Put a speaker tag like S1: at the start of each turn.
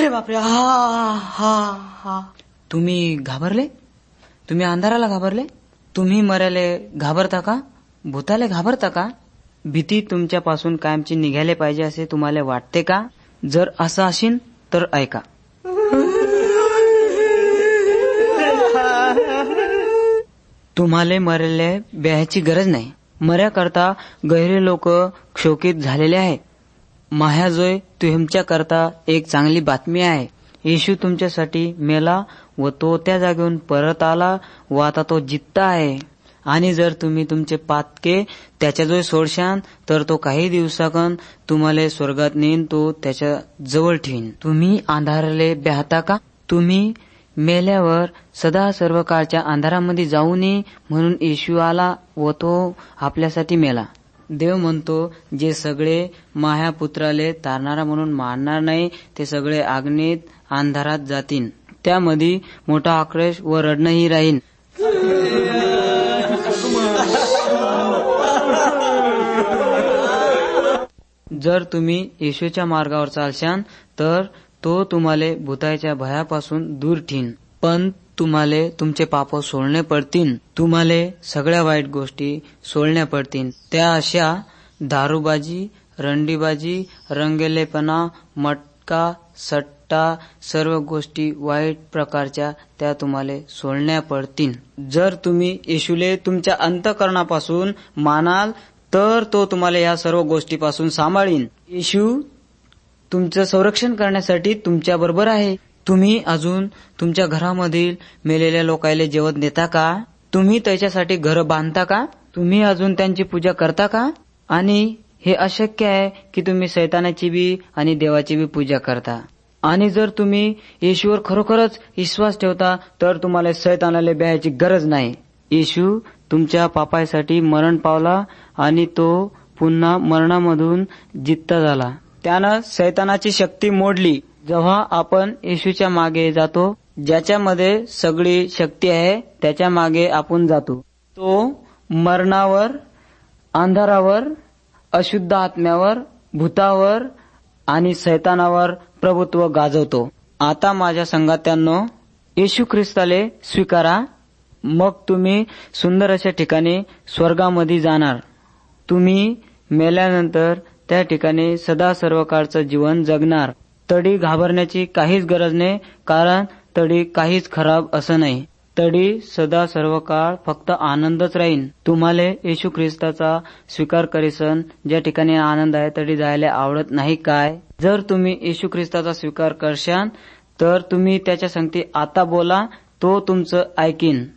S1: अरे बापरे, हा हा हा. तुम्ही घाबरले? तुम्ही अंधाराला घाबरले? तुम्ही मराले घाबरता का? भूताले घाबरता का? भीती तुमच्यापासून कायमची निघाले पाहिजे असे तुम्हाला वाटते का? जर असं असेल तर ऐका. तुम्हाला मरायला ब्याची गरज नाही. मऱ्याकरता गैरे लोक क्षोकित झालेले आहे. महाजोय तुमच्याकरता एक चांगली बातमी आहे. येशू तुमच्यासाठी मेला व तो त्या जागेहून परत आला व आता तो जित्ता आहे. आणि जर तुम्ही तुमचे पातके त्याच्याजवळ सोडशान तर तो काही दिवसाकन तुम्हाला स्वर्गात नेईन, तो त्याच्या जवळ ठेवीन. तुम्ही अंधाराले ब्याहता का? तुम्ही मेल्यावर सदा सर्व काळच्या अंधारामध्ये जाऊ नये म्हणून येशू आला व तो आपल्यासाठी मेला. देव म्हणतो, जे सगळे माह्या पुत्राले तारणारा म्हणून मानणार नाही ते सगळे आग्नेत अंधारात जातील. त्यामध्ये मोठा आक्रोश व रडणंही राहील. जर तुम्ही येशूच्या मार्गावर चालशान तर तो तुम्हाला भूताच्या भयापासून दूर ठेवीन. पण तुम्हाला तुमचे पाप सोडणे पडतील. तुम्हाला सगळ्या वाईट गोष्टी सोडण्या पडतील. त्या अशा दारूबाजी, रंडीबाजी, रंगेलेपणा, मटका, सट्टा, सर्व गोष्टी वाईट प्रकारच्या त्या तुम्हाला सोडण्या पडतील. जर तुम्ही येशूले तुमच्या अंतःकरणापासून मानाल तर तो तुम्हाला या सर्व गोष्टीपासून सांभाळीन. येशू तुमचं संरक्षण करण्यासाठी तुमच्या बरोबर आहे. तुम्ही अजून तुमच्या घरामधील मेलेल्या लोकांना जेवण देता का? तुम्ही त्याच्यासाठी घर बांधता का? तुम्ही अजून त्यांची पूजा करता का? आणि हे अशक्य आहे की तुम्ही शैतानाची बी आणि देवाची बी पूजा करता. आणि जर तुम्ही येशूवर खरोखरच विश्वास ठेवता तर तुम्हाला शैतानाला ब्यायची गरज नाही. येशू तुमच्या पापासाठी मरण पावला आणि तो पुन्हा मरणामधून जित्ता झाला. त्यानं शैतानाची शक्ती मोडली. जेव्हा आपण येशूच्या मागे जातो, ज्याच्यामध्ये सगळी शक्ती आहे त्याच्या मागे आपण जातो, तो मरणावर, अंधारावर, अशुद्ध आत्म्यावर, भूतावर आणि शैतानावर प्रभुत्व गाजवतो. आता माझ्या संगात्यांनो, येशू ख्रिस्ताले स्वीकारा, मग तुम्ही सुंदर अशा ठिकाणी स्वर्गामध्ये जाणार. तुम्ही मेल्यानंतर त्या ठिकाणी सदा सर्व काळचं जीवन जगणार. तडी घाबरण्याची काहीच गरज नाही, कारण तडी काहीच खराब असं नाही. तडी सदा सर्व काळ फक्त आनंदच राहील. तुम्हाला येशू ख्रिस्ताचा स्वीकार करीसन ज्या ठिकाणी आनंद आहे तडी जायला आवडत नाही काय? जर तुम्ही येशू ख्रिस्ताचा स्वीकार करशान तर तुम्ही त्याच्या संगती आता बोला, तो तुमचं ऐकीन.